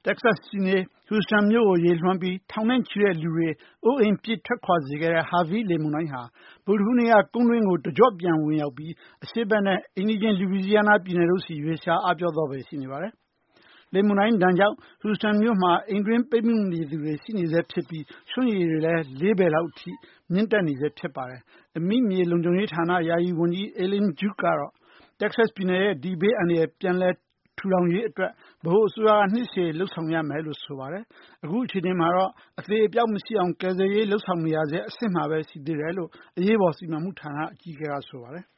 Texas ပြည်နယ် Houston မြို့ကိုရေလွှမ်းပြီးထောင်နဲ့ချီတဲ့လူတွေအိုးအိမ်ပြစ်ထွက်ခွာစေခဲ့တဲ့ Harvey လေမုန်တိုင်းဟာဗုဒ္ဓဟူးနေ့ကကုန်းတွင်းကိုတကျော့ပြန်ဝင်ရောက်ပြီးအရှေ့ဘက်နဲ့အိမ်နီးချင်း Louisiana ပြည်နယ်တို့ဆီရွေ့လျားအားပျော့သွားဖွယ်ရှိနေပါတယ်။လေမုန်တိုင်းဒဏ်ကြောင့် Houston မြို့မှာအိမ်တွင်းပိတ်မိနေသူတွေရှိနေဆဲဖြစ်ပြီးရွှံ့ရည်တွေလည်း4 ပေလောက်အထိမြင့်တက်နေဆဲဖြစ်ပါတယ်။အမိမြေလုံခြုံရေးဌာနယာယီဝန်ကြီး Elaine Duke ကတော့ Texas ပြည်နယ်ရဲ့ဒီဘေးအန္တရာယ်ပြန်လည်ထူထောင်ရေးအတွက်ဗဟိုအစိုးရကနှစ်ရှည်လုပ်ဆောင်ရမယ်လို့ဆိုပါတယ်။အခုအခြေအနေမှာတော့အသေအပျောက်မရှိအောင်ကယ်ဆယ်ရေးလုပ်ဆောင်နေရဆဲအဆင့်မှာပဲရှိသေးတယ်လို့အရေးပေါ်စီမံမှုဌာနအကြီးအကဲကဆိုပါတယ်